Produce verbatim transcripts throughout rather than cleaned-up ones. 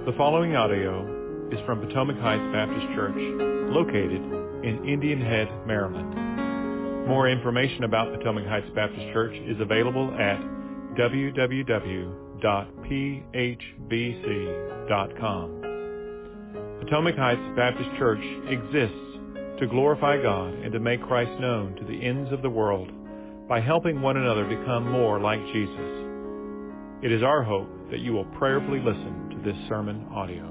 The following audio is from Potomac Heights Baptist Church, located in Indian Head, Maryland. More information about Potomac Heights Baptist Church is available at w w w dot p h b c dot com. Potomac Heights Baptist Church exists to glorify God and to make Christ known to the ends of the world by helping one another become more like Jesus. It is our hope that you will prayerfully listen to this sermon audio.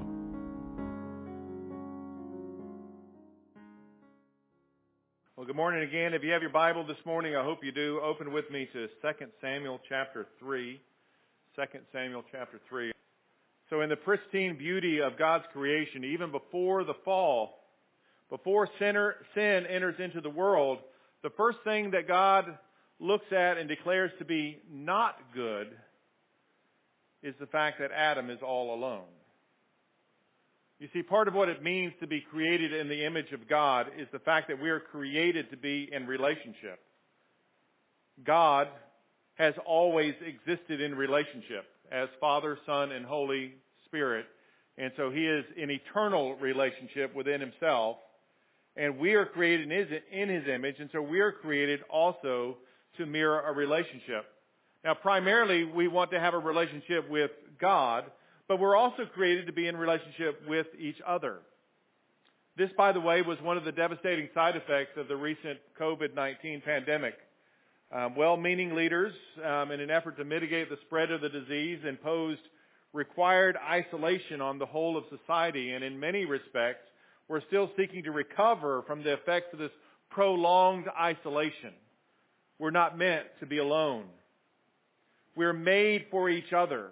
Well, good morning again. If you have your Bible this morning, I hope you do. Open with me to Second Samuel chapter three. Second Samuel chapter three. So in the pristine beauty of God's creation, even before the fall, before sinner, sin enters into the world, the first thing that God looks at and declares to be not good is the fact that Adam is all alone. You see, part of what it means to be created in the image of God is the fact that we are created to be in relationship. God has always existed in relationship as Father, Son, and Holy Spirit. And so He is in eternal relationship within Himself. And we are created in His, in His image, and so we are created also to mirror a relationship. Now, primarily, we want to have a relationship with God, but we're also created to be in relationship with each other. This, by the way, was one of the devastating side effects of the recent covid nineteen pandemic. Um, well-meaning leaders, um, in an effort to mitigate the spread of the disease, imposed required isolation on the whole of society, and in many respects, we're still seeking to recover from the effects of this prolonged isolation. We're not meant to be alone. We're made for each other.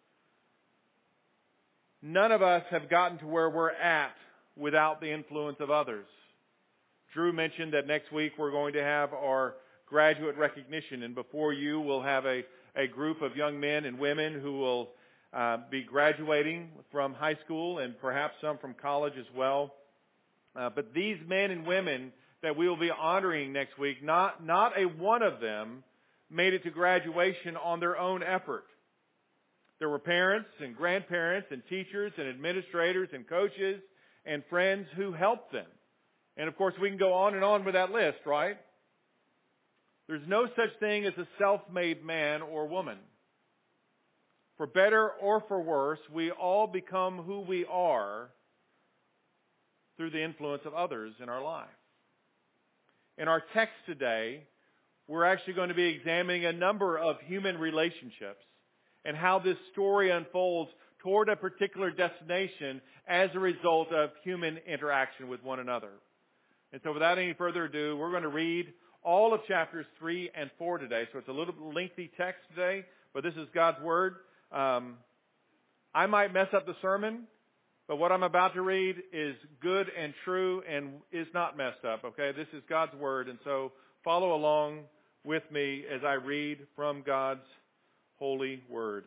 None of us have gotten to where we're at without the influence of others. Drew mentioned that next week we're going to have our graduate recognition, and before you we'll have a, a group of young men and women who will uh, be graduating from high school and perhaps some from college as well. Uh, but these men and women that we will be honoring next week, not, not a one of them made it to graduation on their own effort. There were parents and grandparents and teachers and administrators and coaches and friends who helped them. And of course, we can go on and on with that list, right? There's no such thing as a self-made man or woman. For better or for worse, we all become who we are through the influence of others in our life. In our text today, we're actually going to be examining a number of human relationships and how this story unfolds toward a particular destination as a result of human interaction with one another. And so without any further ado, we're going to read all of chapters three and four today. So it's a little lengthy text today, but this is God's Word. Um, I might mess up the sermon, but what I'm about to read is good and true and is not messed up, okay? This is God's Word, and so follow along with me as I read from God's holy word.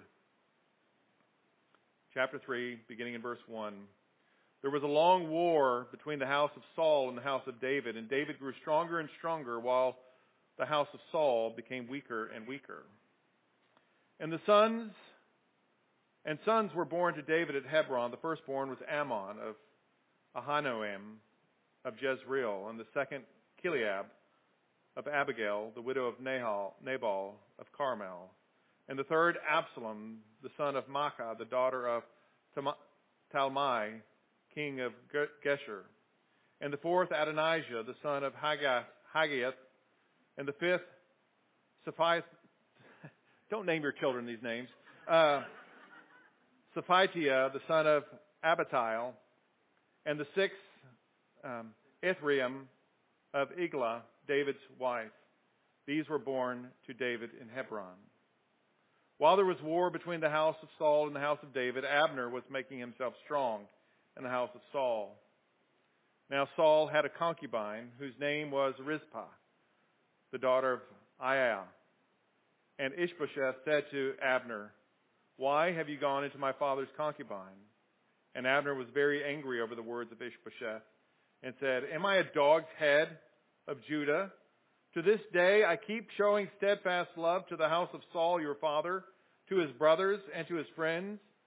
Chapter three, beginning in verse one. There was a long war between the house of Saul and the house of David, and David grew stronger and stronger while the house of Saul became weaker and weaker. And the sons and sons were born to David at Hebron. The firstborn was Ammon of Ahinoam of Jezreel, and the second Chileab of Abigail, the widow of Nahal, Nabal of Carmel. And the third, Absalom, the son of Maacah, the daughter of Talmai, king of Geshur. And the fourth, Adonijah, the son of Haggith. And the fifth, Sapphira, don't name your children these names, uh, Sapphira, the son of Abital. And the sixth, um, Ithream of Eglah, David's wife. These were born to David in Hebron. While there was war between the house of Saul and the house of David, Abner was making himself strong in the house of Saul. Now Saul had a concubine whose name was Rizpah, the daughter of Aiah. And Ishbosheth said to Abner, "Why have you gone into my father's concubine?" And Abner was very angry over the words of Ishbosheth and said, "Am I a dog's head of Judah? To this day I keep showing steadfast love to the house of Saul your father, to his brothers and to his friends,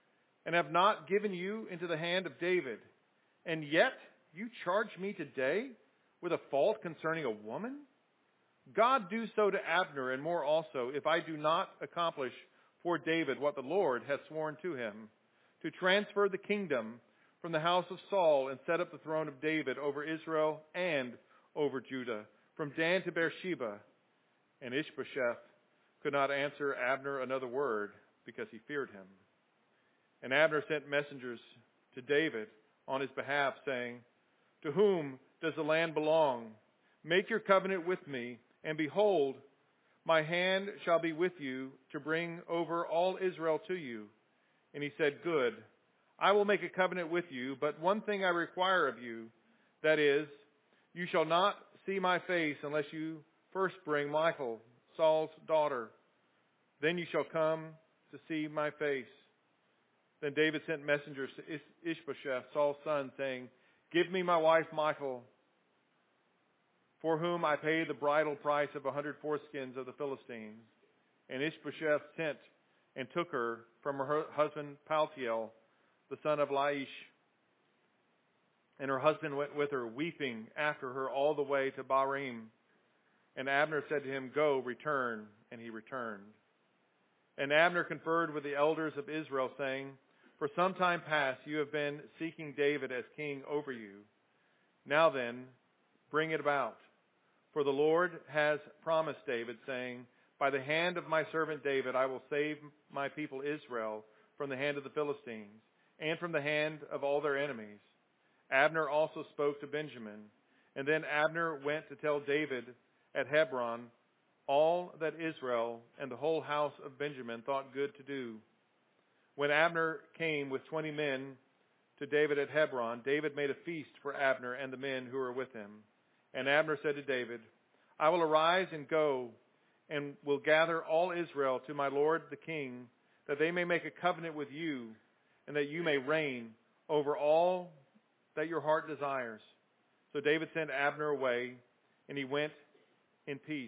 and have not given you into the hand of David. And yet you charge me today with a fault concerning a woman? God do so to Abner, and more also, if I do not accomplish for David what the Lord has sworn to him, to transfer the kingdom from the house of Saul and set up the throne of David over Israel and over Judah, from Dan to Beersheba. And Ishbosheth could not answer Abner another word, because he feared him. And Abner sent messengers to David on his behalf, saying, to whom does the land belong? Make your covenant with me, and behold, my hand shall be with you to bring over all Israel to you. And he said, good, I will make a covenant with you, but one thing I require of you, that is, you shall not see my face unless you first bring Michal, Saul's daughter. Then you shall come to see my face. Then David sent messengers to Ishbosheth, Saul's son, saying, give me my wife Michal, for whom I pay the bridal price of a hundred foreskins of the Philistines. And Ishbosheth sent and took her from her husband Paltiel, the son of Laish. And her husband went with her, weeping after her all the way to Barim. And Abner said to him, go, return. And he returned. And Abner conferred with the elders of Israel, saying, for some time past you have been seeking David as king over you. Now then, bring it about. For the Lord has promised David, saying, by the hand of my servant David I will save my people Israel from the hand of the Philistines, and from the hand of all their enemies. Abner also spoke to Benjamin. And then Abner went to tell David at Hebron all that Israel and the whole house of Benjamin thought good to do. When Abner came with twenty men to David at Hebron, David made a feast for Abner and the men who were with him. And Abner said to David, I will arise and go, and will gather all Israel to my lord the king, that they may make a covenant with you, and that you may reign over all that your heart desires. So David sent Abner away, and he went in peace.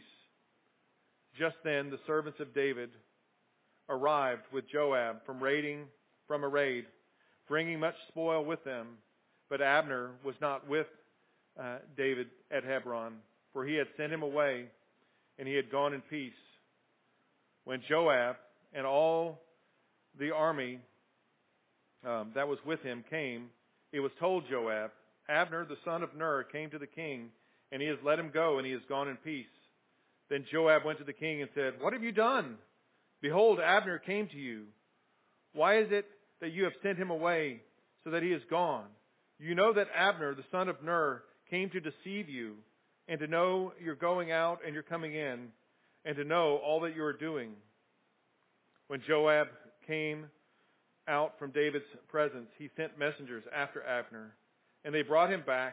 Just then the servants of David arrived with Joab from raiding from a raid, bringing much spoil with them. But Abner was not with uh, David at Hebron, for he had sent him away, and he had gone in peace. When Joab and all the army um, that was with him came, it was told Joab, Abner the son of Ner came to the king, and he has let him go, and he has gone in peace. Then Joab went to the king and said, what have you done? Behold, Abner came to you. Why is it that you have sent him away so that he is gone? You know that Abner, the son of Ner, came to deceive you, and to know you're going out and you're coming in, and to know all that you are doing. When Joab came out from David's presence, he sent messengers after Abner, and they brought him back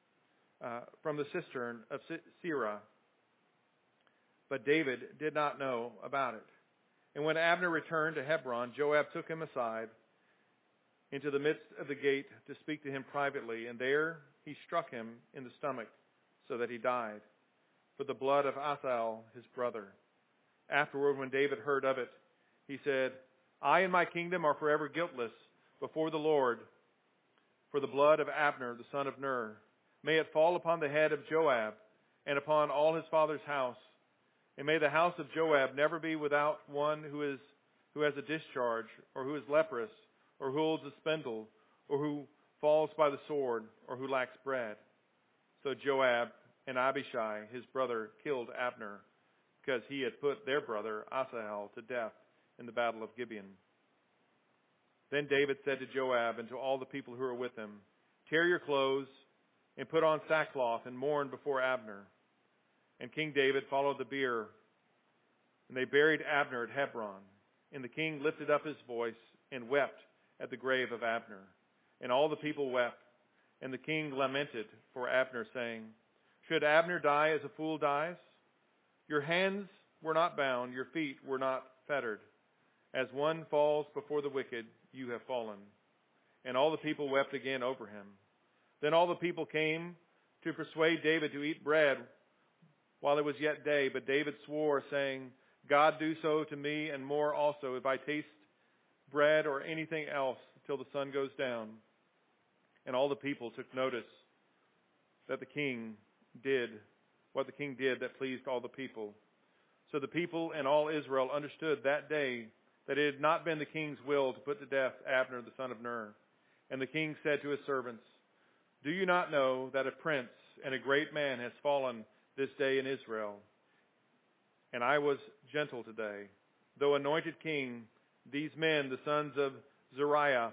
uh, from the cistern of Sirah. But David did not know about it. And when Abner returned to Hebron, Joab took him aside into the midst of the gate to speak to him privately, and there he struck him in the stomach so that he died, for the blood of Asahel, his brother. Afterward, when David heard of it, he said, I and my kingdom are forever guiltless before the Lord for the blood of Abner, the son of Ner. May it fall upon the head of Joab and upon all his father's house. And may the house of Joab never be without one who is who has a discharge, or who is leprous, or who holds a spindle, or who falls by the sword, or who lacks bread. So Joab and Abishai, his brother, killed Abner, because he had put their brother Asahel to death in the battle of Gibeon. Then David said to Joab and to all the people who were with him, tear your clothes and put on sackcloth and mourn before Abner. And King David followed the bier, and they buried Abner at Hebron. And the king lifted up his voice and wept at the grave of Abner. And all the people wept. And the king lamented for Abner, saying, should Abner die as a fool dies? Your hands were not bound, your feet were not fettered. As one falls before the wicked, you have fallen. And all the people wept again over him. Then all the people came to persuade David to eat bread while it was yet day. But David swore, saying, God do so to me and more also, if I taste bread or anything else till the sun goes down. And all the people took notice that the king did what the king did that pleased all the people. So the people and all Israel understood that day that it had not been the king's will to put to death Abner the son of Ner. And the king said to his servants, "Do you not know that a prince and a great man has fallen this day in Israel? And I was gentle today. Though anointed king, these men, the sons of Zeruiah,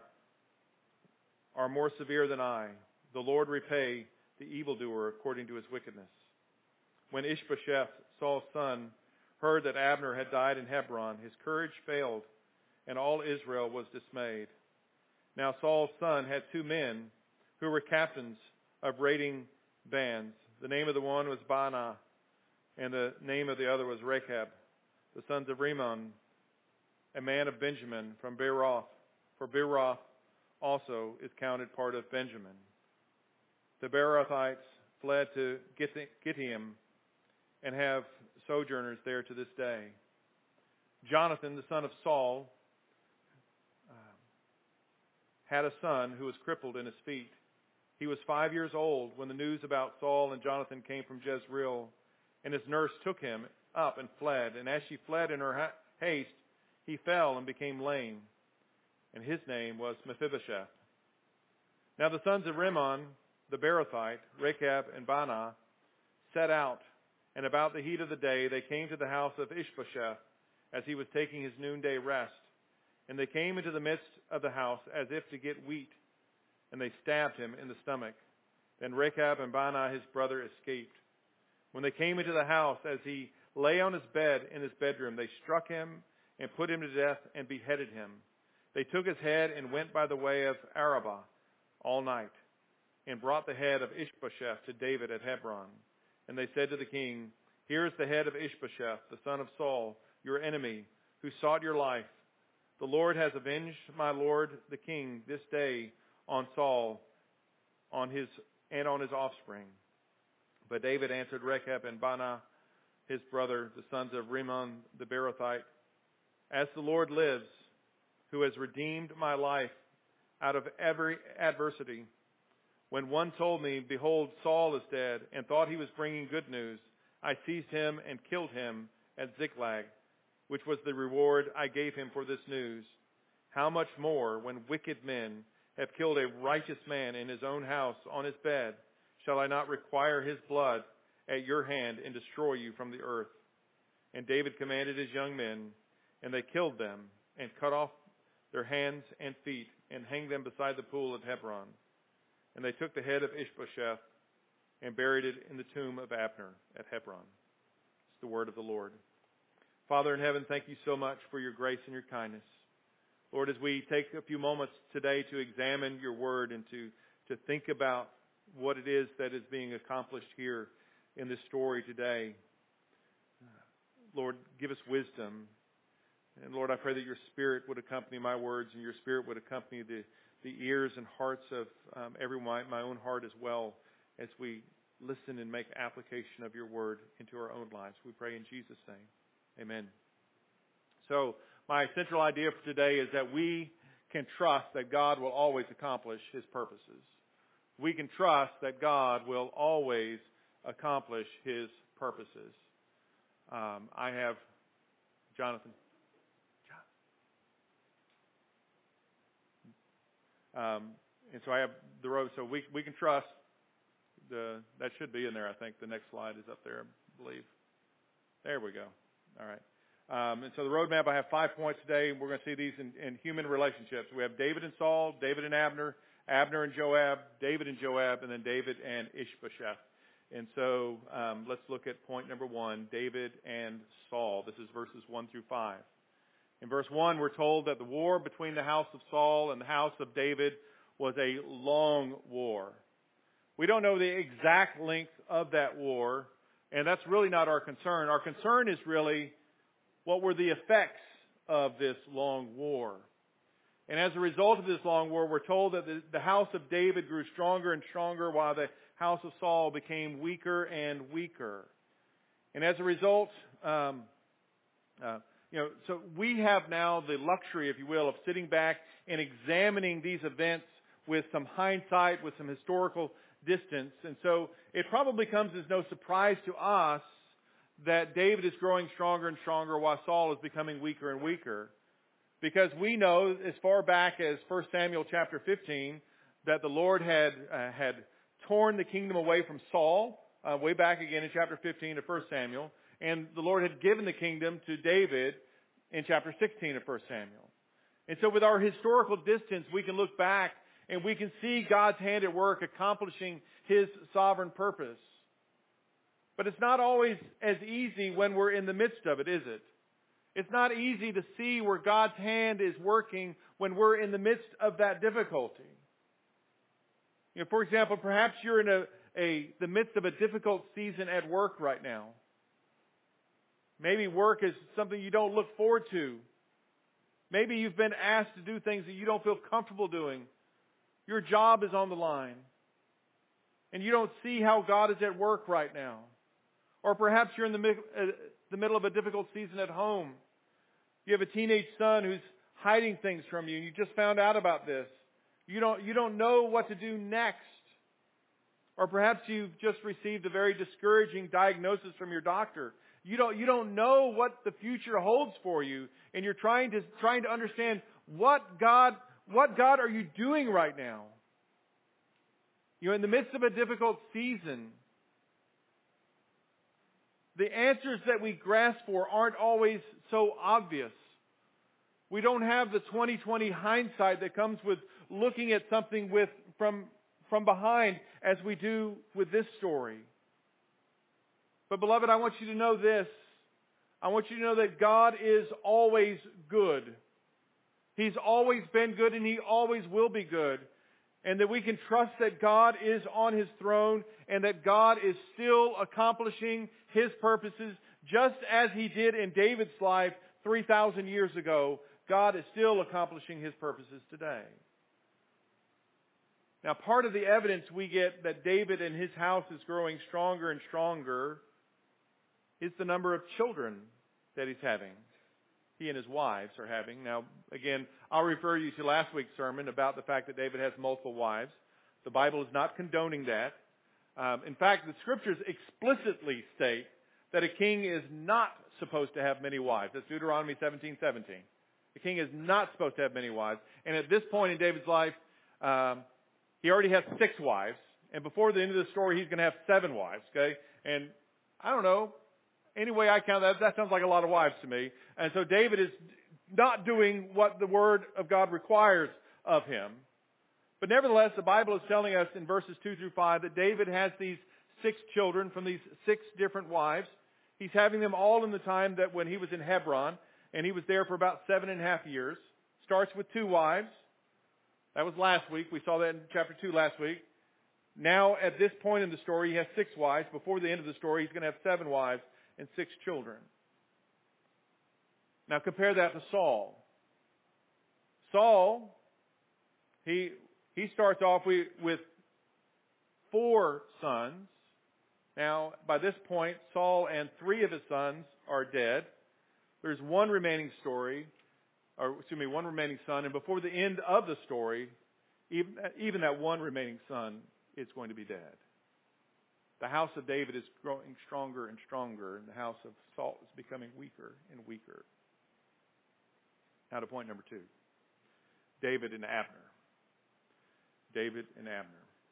are more severe than I. The Lord repay the evildoer according to his wickedness." When Ishbosheth, Saul's son, heard that Abner had died in Hebron, his courage failed, and all Israel was dismayed. Now Saul's son had two men who were captains of raiding bands. The name of the one was Baanah, and the name of the other was Rechab, the sons of Rimmon, a man of Benjamin from Beeroth. For Beeroth also is counted part of Benjamin. The Beerothites fled to Gittim and have sojourners there to this day. Jonathan, the son of Saul, uh, had a son who was crippled in his feet. He was five years old when the news about Saul and Jonathan came from Jezreel, and his nurse took him up and fled. And as she fled in her ha- haste, he fell and became lame, and his name was Mephibosheth. Now the sons of Rimmon, the Beerothite, Rechab and Baanah, set out, and about the heat of the day they came to the house of Ishbosheth as he was taking his noonday rest. And they came into the midst of the house as if to get wheat, and they stabbed him in the stomach. Then Rechab and Baanah his brother escaped. When they came into the house, as he lay on his bed in his bedroom, they struck him and put him to death and beheaded him. They took his head and went by the way of Arabah all night, and brought the head of Ishbosheth to David at Hebron. And they said to the king, "Here is the head of Ishbosheth, the son of Saul, your enemy, who sought your life. The Lord has avenged my lord the king this day on Saul, on his and on his offspring." But David answered Rechab and Baanah his brother, the sons of Rimmon the Beerothite, "As the Lord lives, who has redeemed my life out of every adversity, when one told me, 'Behold, Saul is dead,' and thought he was bringing good news, I seized him and killed him at Ziklag, which was the reward I gave him for this news. How much more, when wicked men have killed a righteous man in his own house on his bed, shall I not require his blood at your hand and destroy you from the earth?" And David commanded his young men, and they killed them and cut off their hands and feet and hanged them beside the pool at Hebron. And they took the head of Ishbosheth and buried it in the tomb of Abner at Hebron. It's the word of the Lord. Father in heaven, thank you so much for your grace and your kindness. Lord, as we take a few moments today to examine your word and to, to think about what it is that is being accomplished here in this story today, Lord, give us wisdom. And Lord, I pray that your Spirit would accompany my words and your Spirit would accompany the, the ears and hearts of um, everyone, my own heart as well, as we listen and make application of your word into our own lives. We pray in Jesus' name. Amen. So my central idea for today is that we can trust that God will always accomplish his purposes. We can trust that God will always accomplish his purposes. Um, I have Jonathan. Um, and so I have the road. So we we can trust. The that should be in there. I think the next slide is up there, I believe. There we go. All right. Um, and so the roadmap, I have five points today. We're going to see these in, in human relationships. We have David and Saul, David and Abner, Abner and Joab, David and Joab, and then David and Ishbosheth. And so um, let's look at point number one, David and Saul. This is verses one through five. In verse one, we're told that the war between the house of Saul and the house of David was a long war. We don't know the exact length of that war, and that's really not our concern. Our concern is really what were the effects of this long war. And as a result of this long war, we're told that the, the house of David grew stronger and stronger while the house of Saul became weaker and weaker. And as a result, um, uh, You know, so we have now the luxury, if you will, of sitting back and examining these events with some hindsight, with some historical distance. And so it probably comes as no surprise to us that David is growing stronger and stronger while Saul is becoming weaker and weaker. Because we know as far back as First Samuel chapter fifteen that the Lord had uh, had torn the kingdom away from Saul, uh, way back again in chapter fifteen of First Samuel. And the Lord had given the kingdom to David in chapter sixteen of First Samuel. And so with our historical distance, we can look back and we can see God's hand at work accomplishing His sovereign purpose. But it's not always as easy when we're in the midst of it, is it? It's not easy to see where God's hand is working when we're in the midst of that difficulty. You know, for example, perhaps you're in a, a the midst of a difficult season at work right now. Maybe work is something you don't look forward to. Maybe you've been asked to do things that you don't feel comfortable doing. Your job is on the line. And you don't see how God is at work right now. Or perhaps you're in the, uh, the middle of a difficult season at home. You have a teenage son who's hiding things from you. You just found out about this. You don't, you don't know what to do next. Or perhaps you've just received a very discouraging diagnosis from your doctor. You don't, you don't know what the future holds for you. And you're trying to, trying to understand what God, what God are you doing right now? You're in the midst of a difficult season. The answers that we grasp for aren't always so obvious. We don't have the twenty twenty hindsight that comes with looking at something with, from, from behind as we do with this story. But beloved, I want you to know this. I want you to know that God is always good. He's always been good and He always will be good. And that we can trust that God is on His throne and that God is still accomplishing His purposes just as He did in David's life three thousand years ago. God is still accomplishing His purposes today. Now, part of the evidence we get that David and his house is growing stronger and stronger is the number of children that he's having. He and his wives are having. Now, again, I'll refer you to last week's sermon about the fact that David has multiple wives. The Bible is not condoning that. Um, in fact, the Scriptures explicitly state that a king is not supposed to have many wives. That's Deuteronomy seventeen seventeen. The king is not supposed to have many wives. And at this point in David's life, um, he already has six wives. And before the end of the story, he's going to have seven wives. Okay? And I don't know. Any way I count that, that sounds like a lot of wives to me. And so David is not doing what the Word of God requires of him. But nevertheless, the Bible is telling us in verses two through five that David has these six children from these six different wives. He's having them all in the time that when he was in Hebron, and he was there for about seven and a half years. Starts with two wives. That was last week. We saw that in chapter two last week. Now, at this point in the story, he has six wives. Before the end of the story, he's going to have seven wives and six children. Now compare that to Saul. Saul, he he starts off with, with four sons. Now, by this point, Saul and three of his sons are dead. There's one remaining story, or excuse me, one remaining son, and before the end of the story, even, even that one remaining son is going to be dead. The house of David is growing stronger and stronger, and the house of Saul is becoming weaker and weaker. Now to point number two. David and Abner. David and Abner.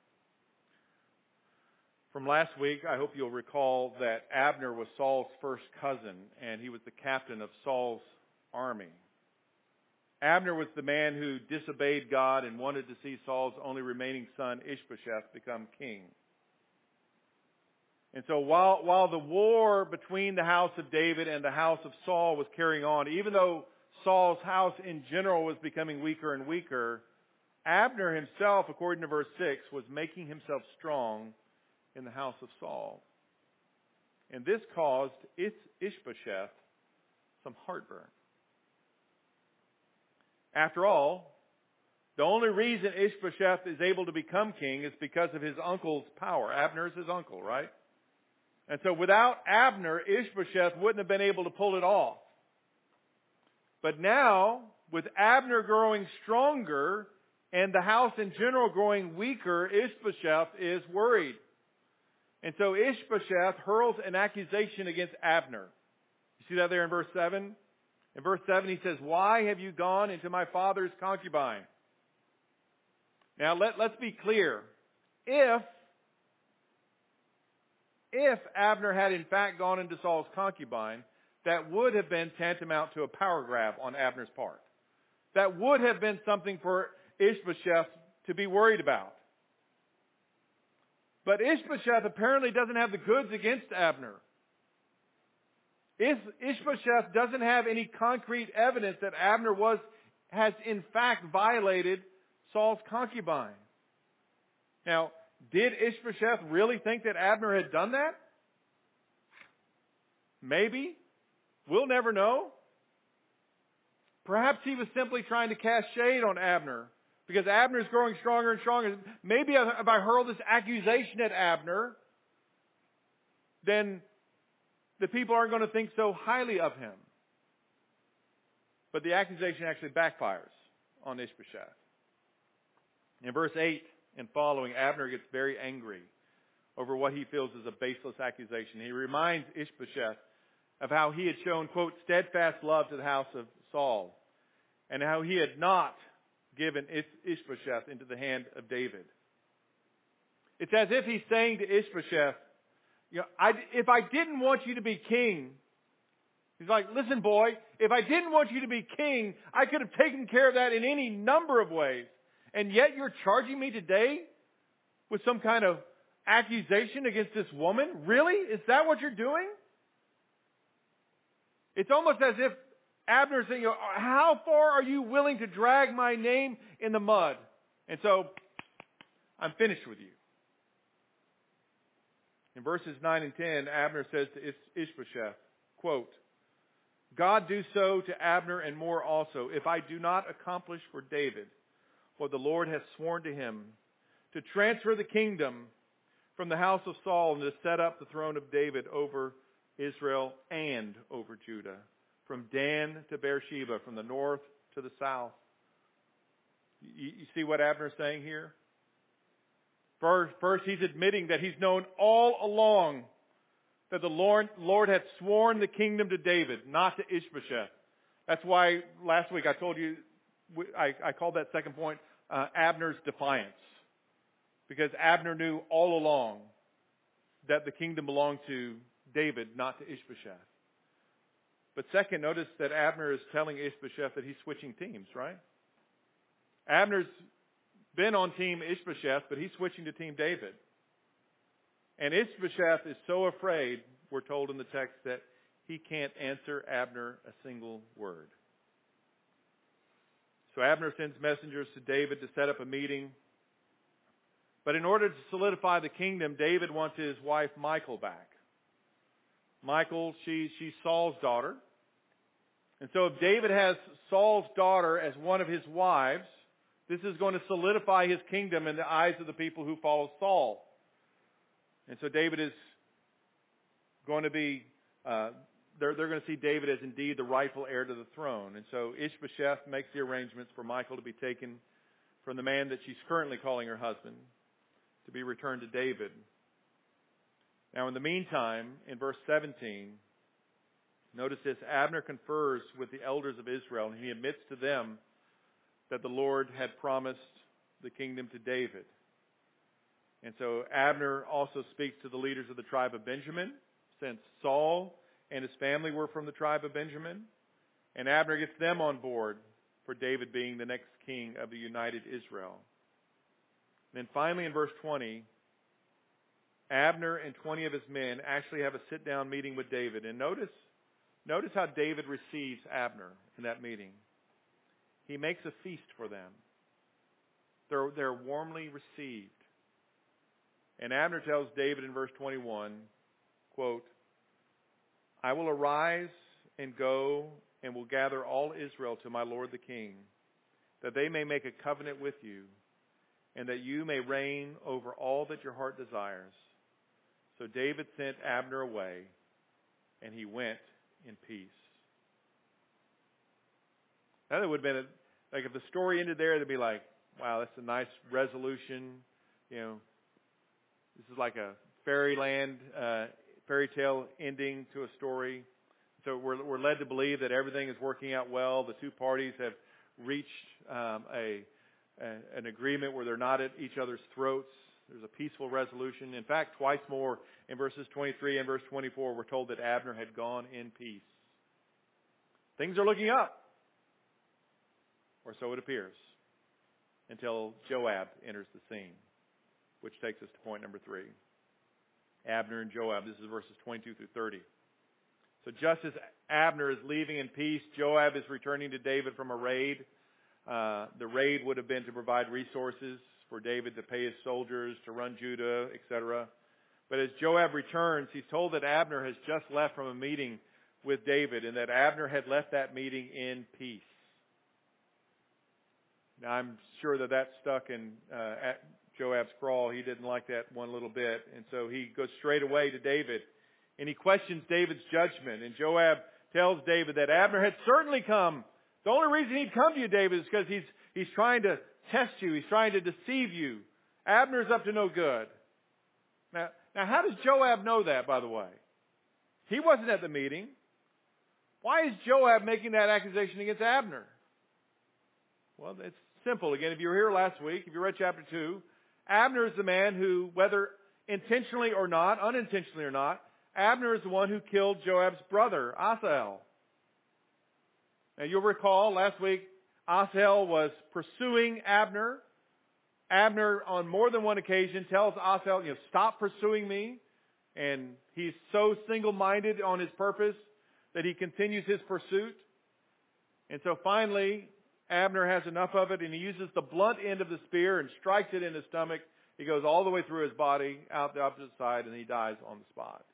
From last week, I hope you'll recall that Abner was Saul's first cousin, and he was the captain of Saul's army. Abner was the man who disobeyed God and wanted to see Saul's only remaining son, Ishbosheth, become king. And so while, while the war between the house of David and the house of Saul was carrying on, even though Saul's house in general was becoming weaker and weaker, Abner himself, according to verse six, was making himself strong in the house of Saul. And this caused Ishbosheth some heartburn. After all, the only reason Ishbosheth is able to become king is because of his uncle's power. Abner is his uncle, right? And so without Abner, Ishbosheth wouldn't have been able to pull it off. But now, with Abner growing stronger and the house in general growing weaker, Ishbosheth is worried. And so Ishbosheth hurls an accusation against Abner. You see that there in verse seven? In verse seven he says, "Why have you gone into my father's concubine?" Now let, let's be clear. If, if Abner had in fact gone into Saul's concubine, that would have been tantamount to a power grab on Abner's part. That would have been something for Ishbosheth to be worried about. But Ishbosheth apparently doesn't have the goods against Abner. Ishbosheth doesn't have any concrete evidence that Abner was, has in fact violated Saul's concubine. Now, did Ishbosheth really think that Abner had done that? Maybe. We'll never know. Perhaps he was simply trying to cast shade on Abner because Abner is growing stronger and stronger. Maybe if I hurl this accusation at Abner, then the people aren't going to think so highly of him. But the accusation actually backfires on Ishbosheth. In verse eight and following, Abner gets very angry over what he feels is a baseless accusation. He reminds Ishbosheth of how he had shown, quote, steadfast love to the house of Saul, and how he had not given Ishbosheth into the hand of David. It's as if he's saying to Ishbosheth, you know, I, if I didn't want you to be king, he's like, listen, boy, if I didn't want you to be king, I could have taken care of that in any number of ways. And yet you're charging me today with some kind of accusation against this woman? Really? Is that what you're doing? It's almost as if Abner is saying, you know, how far are you willing to drag my name in the mud? And so, I'm finished with you. In verses nine and ten, Abner says to Ishbosheth, quote, God do so to Abner and more also, if I do not accomplish for David what the Lord has sworn to him, to transfer the kingdom from the house of Saul and to set up the throne of David over Israel and over Judah, from Dan to Beersheba, from the north to the south. You, you see what Abner is saying here? First, first, he's admitting that he's known all along that the Lord, Lord had sworn the kingdom to David, not to Ishbosheth. That's why last week I told you, I, I called that second point uh, Abner's defiance. Because Abner knew all along that the kingdom belonged to David, not to Ishbosheth. But second, notice that Abner is telling Ishbosheth that he's switching teams, right? Abner's been on team Ishbosheth, but he's switching to team David. And Ishbosheth is so afraid, we're told in the text, that he can't answer Abner a single word. So Abner sends messengers to David to set up a meeting. But in order to solidify the kingdom, David wants his wife Michal back. Michal, she, she's Saul's daughter. And so if David has Saul's daughter as one of his wives, this is going to solidify his kingdom in the eyes of the people who follow Saul. And so David is going to be, uh, they're, they're going to see David as indeed the rightful heir to the throne. And so Ishbosheth makes the arrangements for Michal to be taken from the man that she's currently calling her husband, to be returned to David. Now in the meantime, in verse seventeen, notice this, Abner confers with the elders of Israel, and he admits to them that the Lord had promised the kingdom to David. And so Abner also speaks to the leaders of the tribe of Benjamin, since Saul and his family were from the tribe of Benjamin. And Abner gets them on board for David being the next king of the united Israel. Then finally in verse twenty, Abner and twenty of his men actually have a sit-down meeting with David. And notice, notice how David receives Abner in that meeting. He makes a feast for them. They're, they're warmly received. And Abner tells David in verse twenty-one, quote, I will arise and go and will gather all Israel to my lord the king, that they may make a covenant with you, and that you may reign over all that your heart desires. So David sent Abner away, and he went in peace. That would have been, a, like if the story ended there, they'd be like, wow, that's a nice resolution. You know, this is like a fairyland, uh, fairy tale ending to a story. So we're, we're led to believe that everything is working out well. The two parties have reached um, a, a an agreement where they're not at each other's throats. There's a peaceful resolution. In fact, twice more in verses twenty-three and verse twenty-four, we're told that Abner had gone in peace. Things are looking up, or so it appears, until Joab enters the scene, which takes us to point number three. Abner and Joab. This is verses twenty-two through thirty. So just as Abner is leaving in peace, Joab is returning to David from a raid. Uh, the raid would have been to provide resources for David to pay his soldiers, to run Judah, et cetera. But as Joab returns, he's told that Abner has just left from a meeting with David and that Abner had left that meeting in peace. Now, I'm sure that that stuck in uh, at Joab's craw. He didn't like that one little bit. And so he goes straight away to David. And he questions David's judgment. And Joab tells David that Abner had certainly come. The only reason he'd come to you, David, is because he's, he's trying to test you. He's trying to deceive you. Abner's up to no good. Now, now, how does Joab know that, by the way? He wasn't at the meeting. Why is Joab making that accusation against Abner? Well, it's simple. Again, if you were here last week, if you read chapter two, Abner is the man who, whether intentionally or not, unintentionally or not, Abner is the one who killed Joab's brother, Asahel. Now, you'll recall last week, Asahel was pursuing Abner. Abner, on more than one occasion, tells Asahel, you know, stop pursuing me. And he's so single-minded on his purpose that he continues his pursuit. And so finally, Abner has enough of it, and he uses the blunt end of the spear and strikes it in his stomach. It goes all the way through his body, out the opposite side, and he dies on the spot.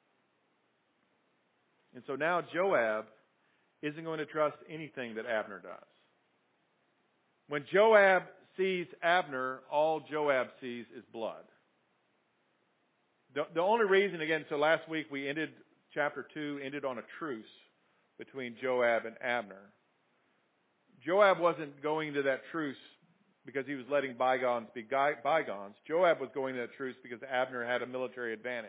And so now Joab isn't going to trust anything that Abner does. When Joab sees Abner, all Joab sees is blood. The, the only reason, again, so last week we ended, chapter two ended on a truce between Joab and Abner. Joab wasn't going to that truce because he was letting bygones be bygones. Joab was going to that truce because Abner had a military advantage.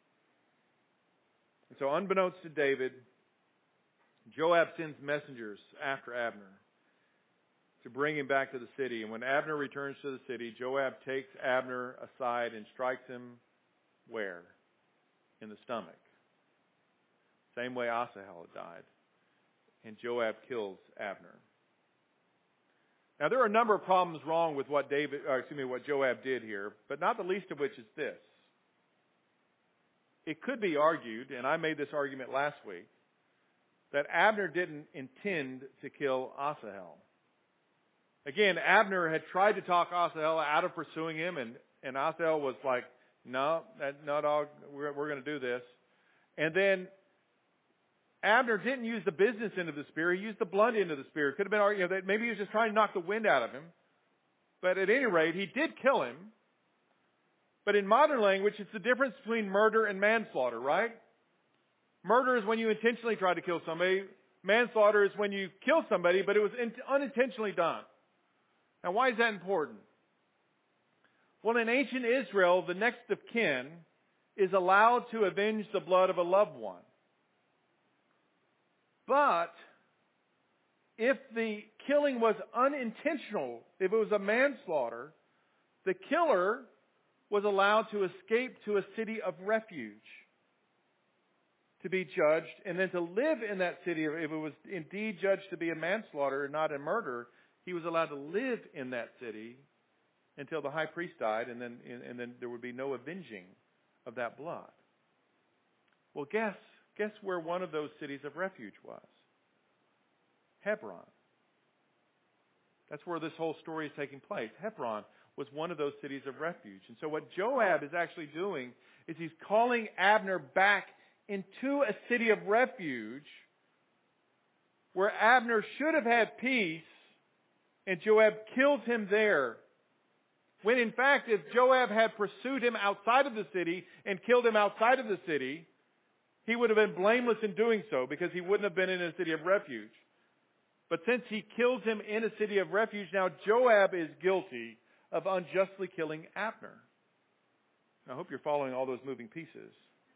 And so unbeknownst to David, Joab sends messengers after Abner to bring him back to the city. And when Abner returns to the city, Joab takes Abner aside and strikes him where? In the stomach. Same way Asahel had died. And Joab kills Abner. Now, there are a number of problems wrong with what David, or excuse me, what Joab did here, but not the least of which is this. It could be argued, and I made this argument last week, that Abner didn't intend to kill Asahel. Again, Abner had tried to talk Asahel out of pursuing him, and, and Asahel was like, no, that, no, dog, we're, we're going to do this. And then Abner didn't use the business end of the spear. He used the blunt end of the spear. It could have been, you know, that maybe he was just trying to knock the wind out of him. But at any rate, he did kill him. But in modern language, it's the difference between murder and manslaughter, right? Murder is when you intentionally try to kill somebody. Manslaughter is when you kill somebody, but it was in, unintentionally done. Now, why is that important? Well, in ancient Israel, the next of kin is allowed to avenge the blood of a loved one. But if the killing was unintentional, if it was a manslaughter, the killer was allowed to escape to a city of refuge to be judged, and then to live in that city. If it was indeed judged to be a manslaughter and not a murder, he was allowed to live in that city until the high priest died, and then and then there would be no avenging of that blood. Well, guess guess where one of those cities of refuge was? Hebron. That's where this whole story is taking place. Hebron was one of those cities of refuge. And so what Joab is actually doing is he's calling Abner back into a city of refuge where Abner should have had peace, and Joab kills him there. When in fact, if Joab had pursued him outside of the city and killed him outside of the city, he would have been blameless in doing so because he wouldn't have been in a city of refuge. But since he kills him in a city of refuge, now Joab is guilty of unjustly killing Abner. I hope you're following all those moving pieces.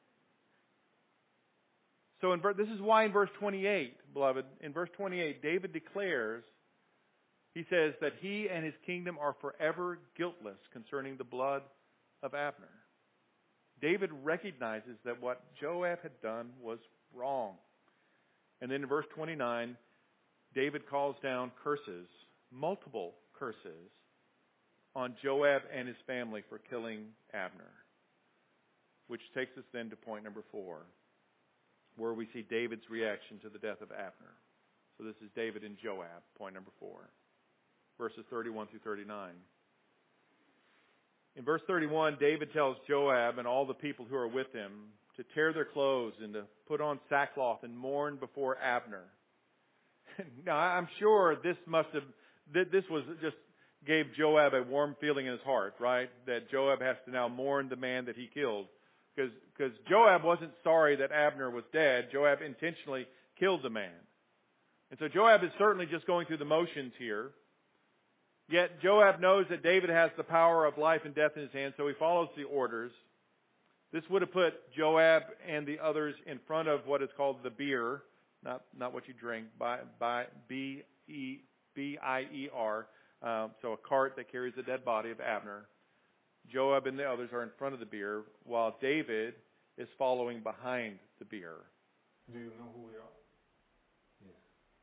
So in, this is why in verse twenty-eight, beloved, in verse twenty-eight, David declares, he says that he and his kingdom are forever guiltless concerning the blood of Abner. David recognizes that what Joab had done was wrong. And then in verse twenty-nine, David calls down curses, multiple curses, on Joab and his family for killing Abner. Which takes us then to point number four, where we see David's reaction to the death of Abner. So this is David and Joab, point number four. Verses thirty-one through thirty-nine. In verse thirty-one, David tells Joab and all the people who are with him to tear their clothes and to put on sackcloth and mourn before Abner. Now, I'm sure this must have, this was just gave Joab a warm feeling in his heart, right? That Joab has to now mourn the man that he killed. Because because Joab wasn't sorry that Abner was dead. Joab intentionally killed the man. And so Joab is certainly just going through the motions here. Yet Joab knows that David has the power of life and death in his hands, so he follows the orders. This would have put Joab and the others in front of what is called the bier, not not what you drink, by by B E B I E R. Um, so a cart that carries the dead body of Abner. Joab and the others are in front of the bier, while David is following behind the bier. Do you know who we are? Yes.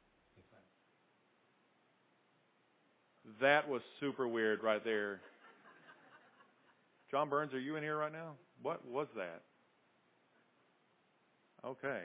That was super weird right there. John Burns, are you in here right now? What was that? Okay.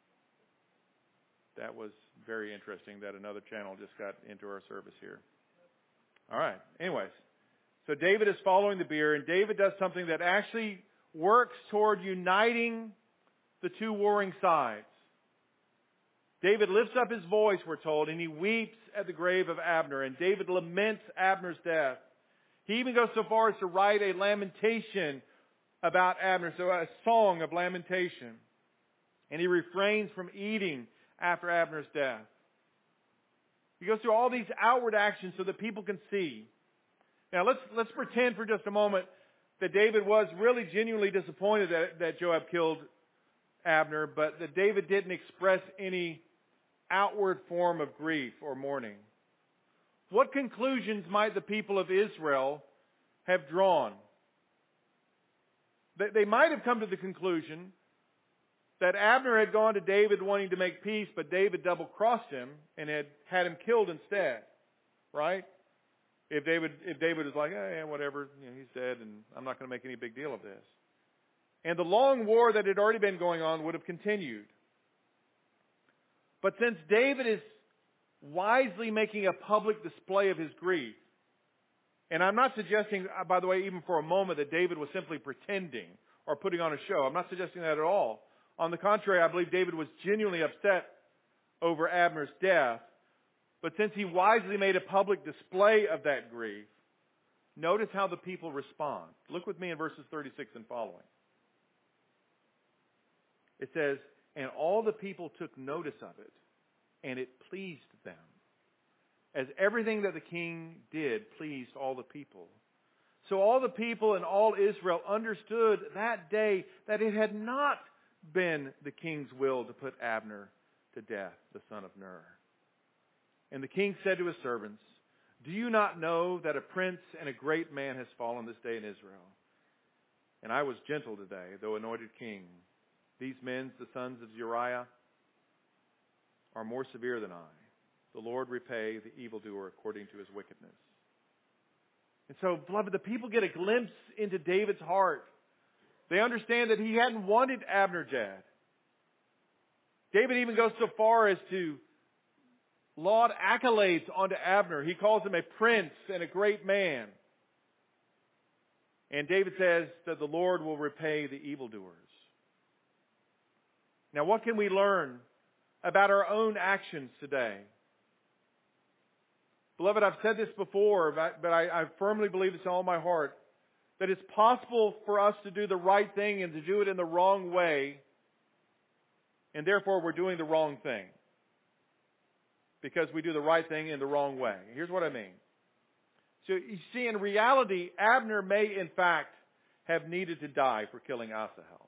That was very interesting that another channel just got into our service here. All right. Anyways, so David is following the bier, and David does something that actually works toward uniting the two warring sides. David lifts up his voice, we're told, and he weeps at the grave of Abner, and David laments Abner's death. He even goes so far as to write a lamentation about Abner, so a song of lamentation. And he refrains from eating after Abner's death. He goes through all these outward actions so that people can see. Now let's let's pretend for just a moment that David was really genuinely disappointed that, that Joab killed Abner, but that David didn't express any outward form of grief or mourning. What conclusions might the people of Israel have drawn? They, they might have come to the conclusion that Abner had gone to David wanting to make peace, but David double-crossed him and had had him killed instead. Right? If David if David was like, eh, whatever, you know, he's dead and I'm not going to make any big deal of this. And the long war that had already been going on would have continued. But since David is wisely making a public display of his grief, and I'm not suggesting, by the way, even for a moment, that David was simply pretending or putting on a show. I'm not suggesting that at all. On the contrary, I believe David was genuinely upset over Abner's death. But since he wisely made a public display of that grief, notice how the people respond. Look with me in verses thirty-six and following. It says, and all the people took notice of it, and it pleased them, as everything that the king did pleased all the people. So all the people and all Israel understood that day that it had not been the king's will to put Abner to death, the son of Ner. And the king said to his servants, do you not know that a prince and a great man has fallen this day in Israel? And I was gentle today, though anointed king. These men, the sons of Uriah, are more severe than I. The Lord repay the evildoer according to his wickedness. And so, beloved, the people get a glimpse into David's heart. They understand that he hadn't wanted Abner dead. David even goes so far as to laud accolades onto Abner. He calls him a prince and a great man. And David says that the Lord will repay the evildoers. Now, what can we learn about our own actions today? Beloved, I've said this before, but I, I firmly believe this in all my heart, that it's possible for us to do the right thing and to do it in the wrong way, and therefore we're doing the wrong thing. because we do the right thing in the wrong way. Here's what I mean. So you see, in reality, Abner may in fact have needed to die for killing Asahel.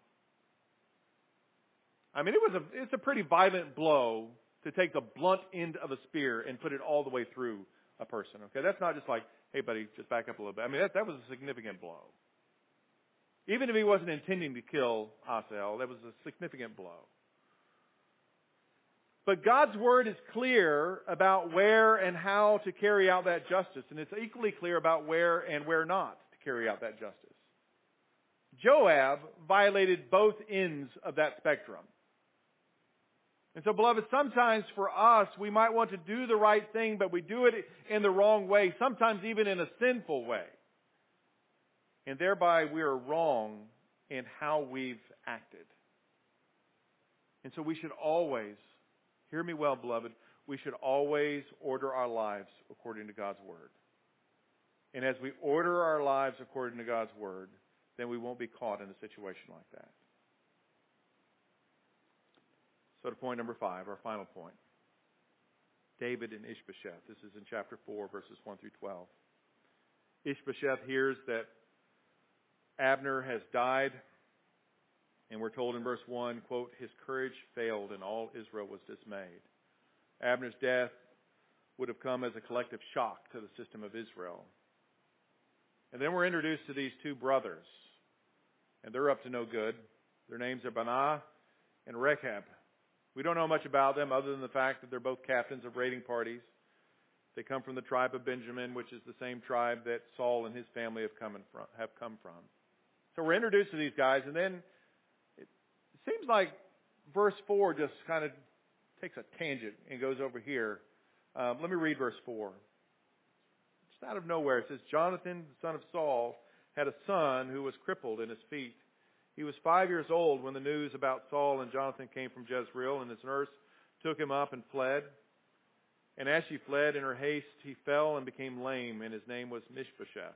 I mean, it was a it's a pretty violent blow to take the blunt end of a spear and put it all the way through a person. Okay, that's not just like, hey buddy, just back up a little bit. I mean, that that was a significant blow. Even if he wasn't intending to kill Asahel, that was a significant blow. But God's word is clear about where and how to carry out that justice, and it's equally clear about where and where not to carry out that justice. Joab violated both ends of that spectrum. And so, beloved, sometimes for us, we might want to do the right thing, but we do it in the wrong way, sometimes even in a sinful way. And thereby we are wrong in how we've acted. And so we should always, hear me well, beloved, we should always order our lives according to God's Word. And as we order our lives according to God's Word, then we won't be caught in a situation like that. So to point number five, our final point. David and Ishbosheth. This is in chapter four, verses one through twelve. Ishbosheth hears that Abner has died, and we're told in verse one, quote, his courage failed and all Israel was dismayed. Abner's death would have come as a collective shock to the system of Israel. And then we're introduced to these two brothers, and they're up to no good. Their names are Banah and Rechab. We don't know much about them other than the fact that they're both captains of raiding parties. They come from the tribe of Benjamin, which is the same tribe that Saul and his family have come from. Have come from. So we're introduced to these guys, and then it seems like verse four just kind of takes a tangent and goes over here. Um, let me read verse four. Just out of nowhere, it says, Jonathan, the son of Saul, had a son who was crippled in his feet. He was five years old when the news about Saul and Jonathan came from Jezreel, and his nurse took him up and fled. And as she fled in her haste, he fell and became lame, and his name was Mishbosheth.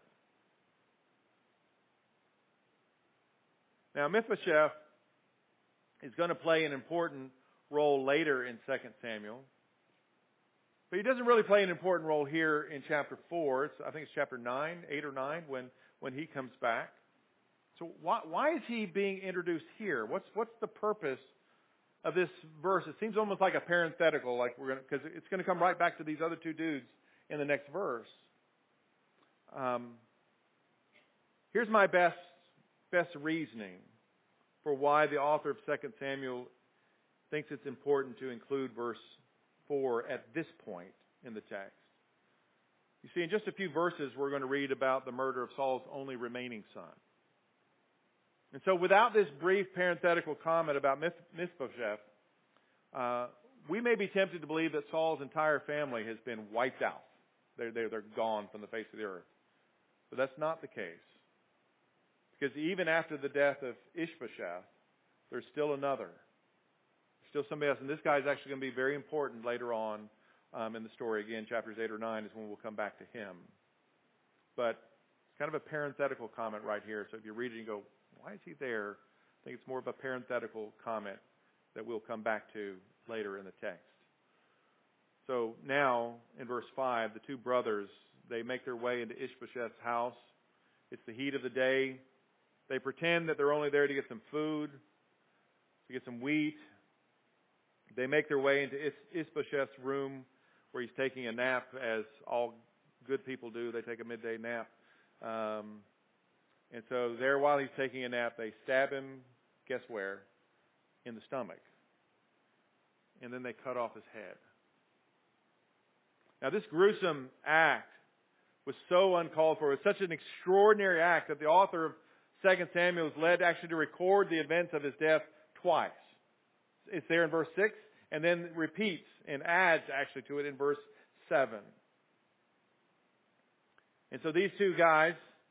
Now, Mephibosheth is going to play an important role later in Second Samuel. But he doesn't really play an important role here in chapter four. It's, I think it's chapter nine, eight or nine, when, when he comes back. So why, why is he being introduced here? What's, what's the purpose of this verse? It seems almost like a parenthetical, like we're going to, because it's going to come right back to these other two dudes in the next verse. Um, here's my best best reasoning for why the author of Second Samuel thinks it's important to include verse four at this point in the text. You see, in just a few verses, we're going to read about the murder of Saul's only remaining son. And so without this brief parenthetical comment about Mephibosheth, uh, we may be tempted to believe that Saul's entire family has been wiped out. They're, they're, they're gone from the face of the earth. But that's not the case. Because even after the death of Ishbosheth, there's still another. There's still somebody else. And this guy is actually going to be very important later on um, in the story. Again, chapters eight or nine is when we'll come back to him. But it's kind of a parenthetical comment right here. So if you read it and you go, why is he there? I think it's more of a parenthetical comment that we'll come back to later in the text. So now, in verse five, the two brothers, they make their way into Ishbosheth's house. It's the heat of the day. They pretend that they're only there to get some food, to get some wheat. They make their way into Ishbosheth's room where he's taking a nap, as all good people do. They take a midday nap. Um, and so there, while he's taking a nap, they stab him, guess where? In the stomach. And then they cut off his head. Now, this gruesome act was so uncalled for. It was such an extraordinary act that the author of Second Samuel is led actually to record the events of his death twice. It's there in verse six, and then repeats and adds actually to it in verse seven. And so these two guys,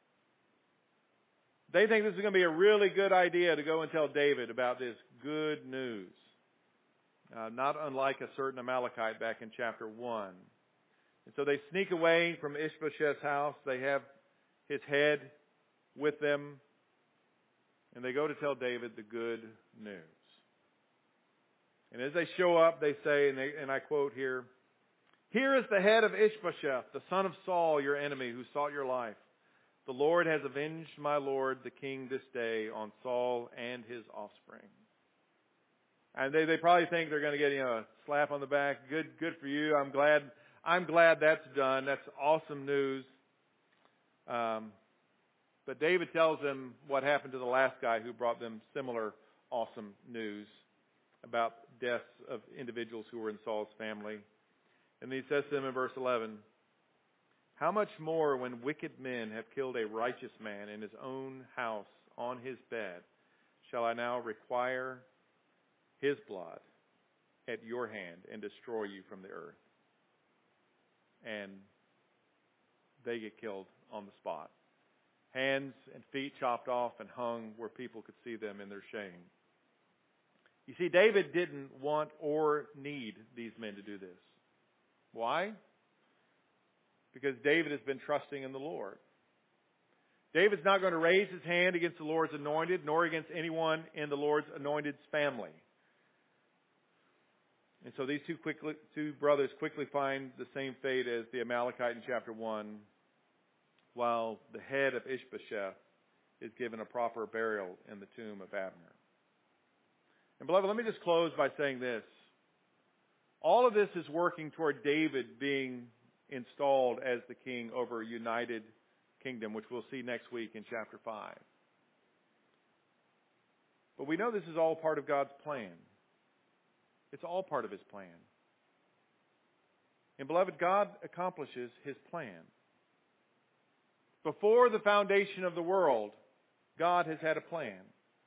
they think this is going to be a really good idea to go and tell David about this good news. Uh, not unlike a certain Amalekite back in chapter one. And so they sneak away from Ishbosheth's house. They have his head with them. And they go to tell David the good news. And as they show up, they say, and, they, and I quote here, Here is the head of Ishbosheth, the son of Saul, your enemy, who sought your life. The Lord has avenged my Lord the king this day on Saul and his offspring. And they, they probably think they're going to get, you know, a slap on the back. Good, good for you. I'm glad, I'm glad that's done. That's awesome news. Um, but David tells them what happened to the last guy who brought them similar awesome news about deaths of individuals who were in Saul's family. And he says to them in verse eleven, how much more when wicked men have killed a righteous man in his own house on his bed, shall I now require his blood at your hand and destroy you from the earth? And they get killed on the spot. Hands and feet chopped off and hung where people could see them in their shame. You see, David didn't want or need these men to do this. Why? Because David has been trusting in the Lord. David's not going to raise his hand against the Lord's anointed, nor against anyone in the Lord's anointed's family. And so these two quickly, two brothers quickly find the same fate as the Amalekite in chapter one, while the head of Ishbosheth is given a proper burial in the tomb of Abner. And beloved, let me just close by saying this. All of this is working toward David being installed as the king over a united kingdom, which we'll see next week in chapter five. But we know this is all part of God's plan. It's all part of his plan. And beloved, God accomplishes his plan. Before the foundation of the world, God has had a plan.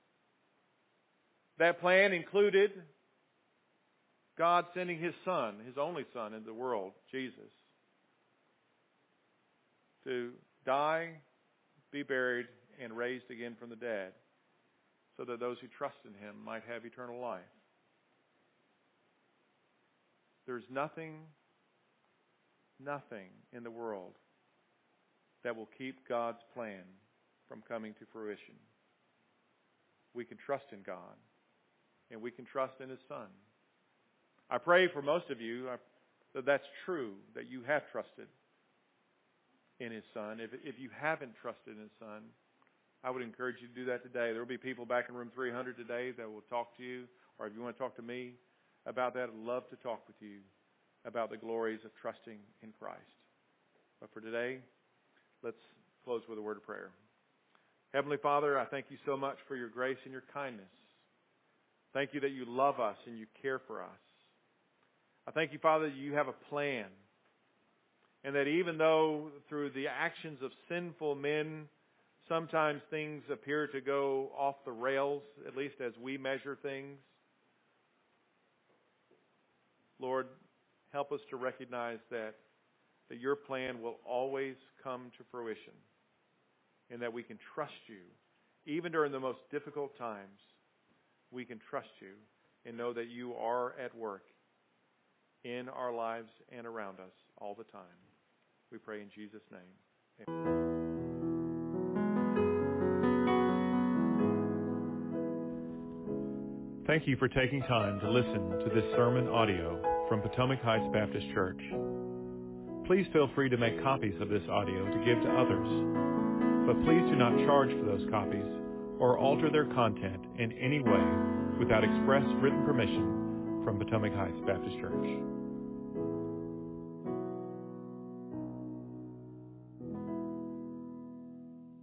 That plan included God sending his son, his only son in the world, Jesus, to die, be buried, and raised again from the dead, so that those who trust in him might have eternal life. There's nothing, nothing in the world that will keep God's plan from coming to fruition. We can trust in God, and we can trust in his son. I pray for most of you that that's true, that you have trusted in his son. If, if you haven't trusted in his son, I would encourage you to do that today. There will be people back in room three hundred today that will talk to you, or if you want to talk to me about that, I'd love to talk with you about the glories of trusting in Christ. But for today, let's close with a word of prayer. Heavenly Father, I thank you so much for your grace and your kindness. Thank you that you love us and you care for us. I thank you, Father, that you have a plan. And that even though through the actions of sinful men, sometimes things appear to go off the rails, at least as we measure things, Lord, help us to recognize that, that your plan will always come to fruition, and that we can trust you. Even during the most difficult times, we can trust you and know that you are at work in our lives and around us all the time. We pray in Jesus' name. Amen. Thank you for taking time to listen to this sermon audio from Potomac Heights Baptist Church. Please feel free to make copies of this audio to give to others, but please do not charge for those copies or alter their content in any way without express written permission from Potomac Heights Baptist Church.